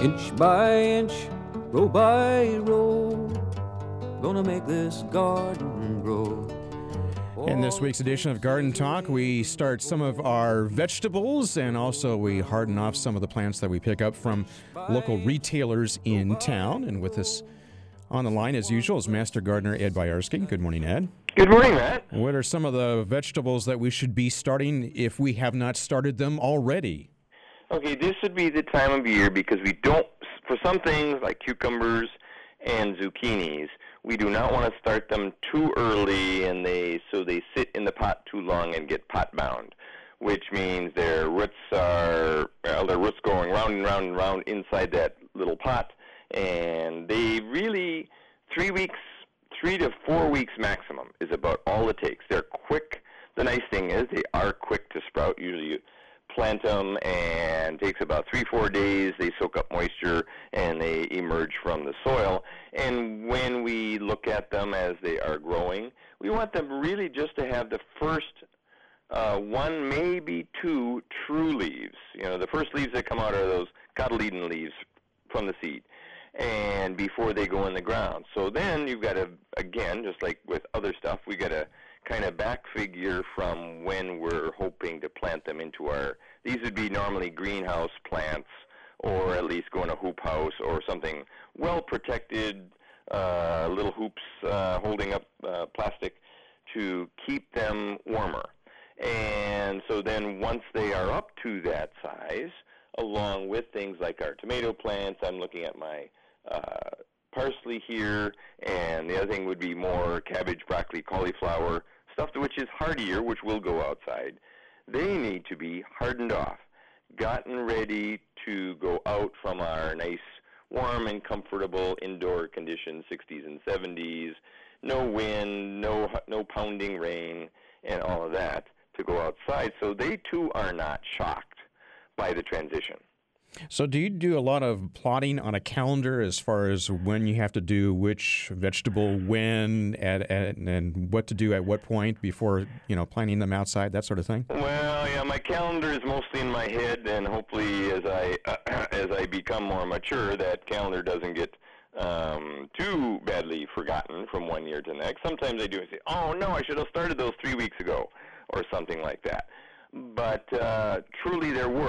Inch by inch, row by row, gonna make this garden grow. In this week's edition of Garden Talk, we start some of our vegetables and also we harden off some of the plants that we pick up from local retailers in town. And with us on the line, as usual, is Master Gardener Ed Boyarsky. Good morning, Ed. Good morning, Matt. What are some of the vegetables that we should be starting if we have not started them already? Okay, this would be the time of year because we don't, for some things like cucumbers and zucchinis, we do not want to start them too early and so they sit in the pot too long and get pot bound, which means their roots going round and round and round inside that little pot, and they really 3 to 4 weeks maximum is about all it takes. They're quick. The nice thing is they are quick to sprout. Usually you plant them and it takes about 3-4 days. They soak up moisture and they emerge from the soil. And when we look at them as they are growing, we want them really just to have the first one, maybe two true leaves. You know, the first leaves that come out are those cotyledon leaves from the seed, and before they go in the ground. So then you've got to, again, just like with other stuff, we got to kind of back figure from when we're hoping to plant them into these would be normally greenhouse plants, or at least go in a hoop house or something well protected, little hoops holding up plastic to keep them warmer. And so then once they are up to that size, along with things like our tomato plants, I'm looking at my parsley here, and the other thing would be more cabbage, broccoli, cauliflower, stuff which is hardier, which will go outside. They need to be hardened off, gotten ready to go out from our nice, warm and comfortable indoor conditions, 60s and 70s, no wind, no pounding rain, and all of that, to go outside, so they too are not shocked by the transition. So do you do a lot of plotting on a calendar as far as when you have to do which vegetable when and what to do at what point before, planting them outside, that sort of thing? Well, yeah, my calendar is mostly in my head, and hopefully as I become more mature, that calendar doesn't get too badly forgotten from one year to the next. Sometimes I do and say, oh no, I should have started those 3 weeks ago or something like that. But truly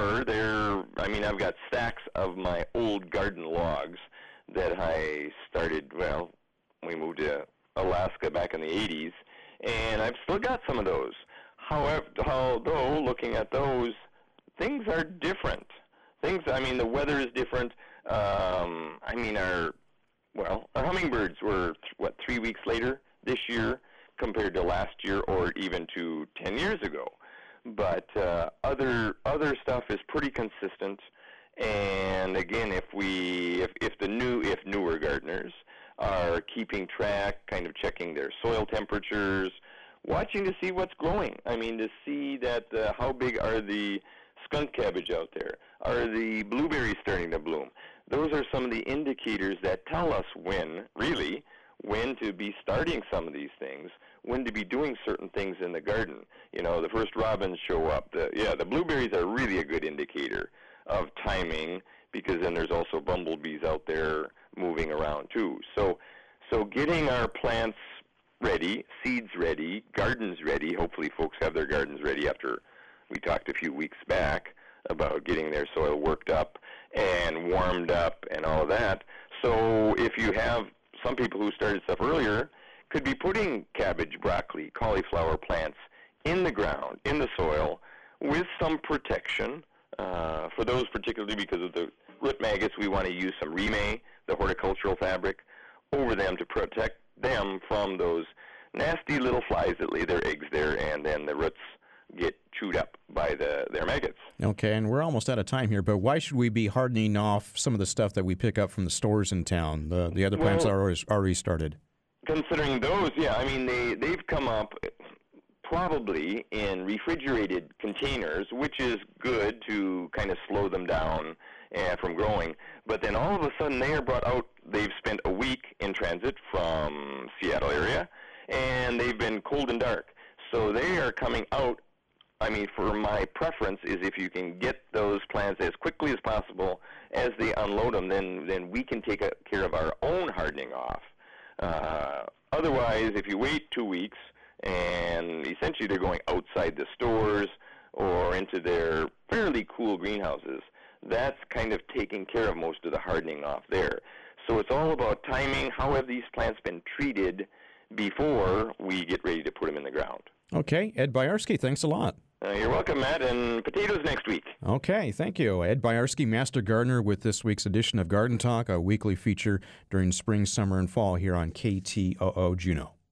I've got stacks of my old garden logs that I started, we moved to Alaska back in the 80s, and I've still got some of those. However, although looking at those, things are different. The weather is different. Our hummingbirds were, 3 weeks later this year compared to last year or even to 10 years ago. But other stuff is pretty consistent, and again, if newer gardeners are keeping track, kind of checking their soil temperatures, watching to see what's growing. To see that how big are the skunk cabbage out there? Are the blueberries starting to bloom? Those are some of the indicators that tell us when to be starting some of these things, when to be doing certain things in the garden. The first robins show up. The blueberries are really a good indicator of timing, because then there's also bumblebees out there moving around too. So getting our plants ready, seeds ready, gardens ready. Hopefully folks have their gardens ready after we talked a few weeks back about getting their soil worked up and warmed up and all of that. So if you have some people who started stuff earlier, could be putting cabbage, broccoli, cauliflower plants in the ground, in the soil, with some protection. For those particularly because of the root maggots, we want to use some Rime, the horticultural fabric, over them to protect them from those nasty little flies that lay their eggs there, and then the roots get chewed up by their maggots. Okay, and we're almost out of time here, but why should we be hardening off some of the stuff that we pick up from the stores in town? The other plants are already started. Considering those, they've come up probably in refrigerated containers, which is good to kind of slow them down from growing. But then all of a sudden they are brought out. They've spent a week in transit from Seattle area, and they've been cold and dark. So they are coming out I mean, for my preference is if you can get those plants as quickly as possible as they unload them, then we can take care of our own hardening off. Otherwise, if you wait 2 weeks and essentially they're going outside the stores or into their fairly cool greenhouses, that's kind of taking care of most of the hardening off there. So it's all about timing. How have these plants been treated before we get ready to put them in the ground? Okay, Ed Byarski, thanks a lot. You're welcome, Matt, and potatoes next week. Okay, thank you. Ed Byarski, Master Gardener, with this week's edition of Garden Talk, a weekly feature during spring, summer, and fall here on KTOO Juneau.